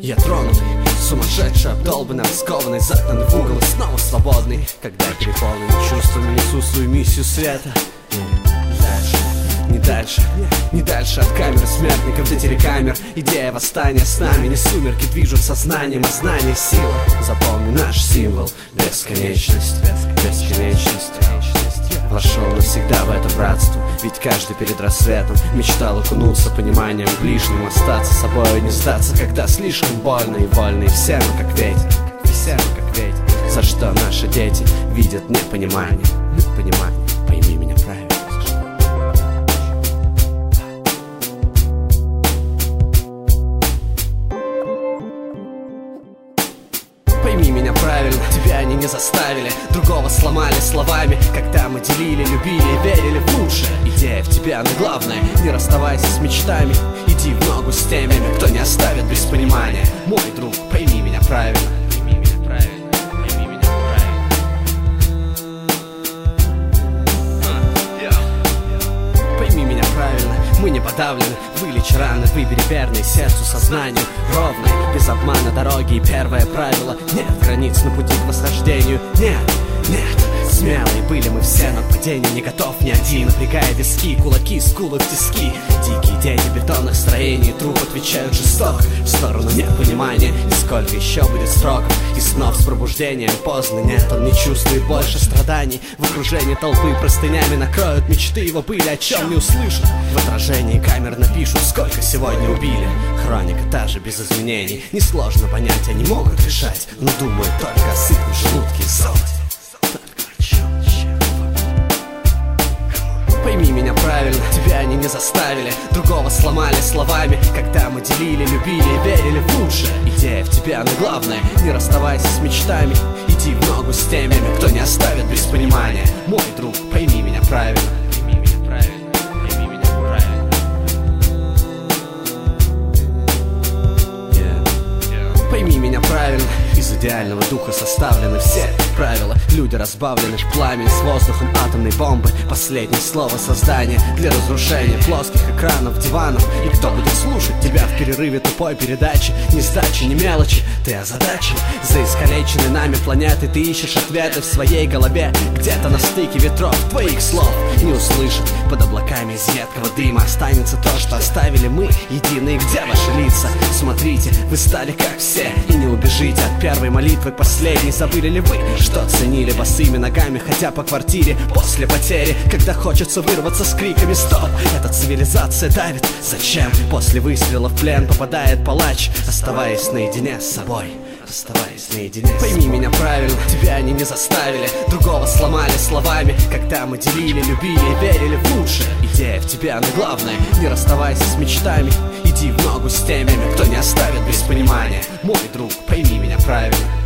Я тронутый, сумасшедший, обдолбанный, раскованный, загнанный в угол и снова свободный. Когда переполнен чувствами, несу свою миссию света. Не дальше от камер смертников до телекамер. Идея восстания с нами, не сумерки движут сознанием, а знание сила. Запомни наш символ — бесконечность. Бесконечность. Вошел навсегда в это братство, ведь каждый перед рассветом мечтал окунуться пониманием ближнему, остаться собой и не сдаться, когда слишком больно и вольно, и все мы как ветер, за что наши дети видят непонимание. Пойми меня правильно. Пойми меня правильно, тебя они не заставили, другого сломали словами. Когда мы делили, любили и верили в лучшее. Идея в тебя, но главное, не расставайся с мечтами. Иди в ногу с теми, кто не оставит без понимания. Мой друг, пойми меня правильно. Пойми меня правильно, мы не подавлены. Вылечи раны, выбери верный сердцу, сознанию ровной, без обмана дороги. И первое правило: нет границ на пути к восхождению. Нет. Смелые были мы все, но к падению не готов ни один. Напрягая виски, кулаки, скулы в тиски. Дикие дети бетонных строений, труп отвечают жестоко в сторону непонимания. И сколько еще будет сроков и снов с пробуждением поздно. Нет, он не чувствует больше страданий. В окружении толпы простынями накроют мечты его были, о чем не услышат. В отражении камер напишут, сколько сегодня убили. Хроника та же, без изменений. Несложно понять, они могут решать, но думают только о сытном желудке и золоте. Пойми меня правильно, тебя они не заставили, другого сломали словами. Когда мы делили, любили и верили в лучшее. Идея в тебя, но главное, не расставайся с мечтами. Иди в ногу с теми, кто не оставит без понимания. Мой друг, пойми меня правильно. Пойми меня правильно, из идеального духа составлены все правила. Люди разбавлены в пламени с воздухом атомной бомбы. Последнее слово создания для разрушения плоских экранов, диванов. И кто будет слушать тебя в перерыве тупой передачи? Ни сдачи, ни мелочи, ты озадачен. За искалеченной нами планеты ты ищешь ответы в своей голове. Где-то на стыке ветров твоих слов не услышат. Под облаками из едкого дыма останется то, что оставили мы. Единые, где ваши лица? Смотрите, вы стали как все, и не убежите от первой молитвы к последней. Забыли ли вы, что ценили босыми ногами, ходя по квартире после потери? Когда хочется вырваться с криками «Стоп!» Эта цивилизация давит. Зачем? После выстрела в плен попадает палач, оставаясь наедине с собой. Пойми меня правильно, тебя они не заставили, другого сломали словами. Когда мы делили, любили и верили в лучшее. Идея в тебя, но главное, не расставайся с мечтами. Иди в ногу с теми, кто не оставит без понимания. Мой друг, пойми меня правильно.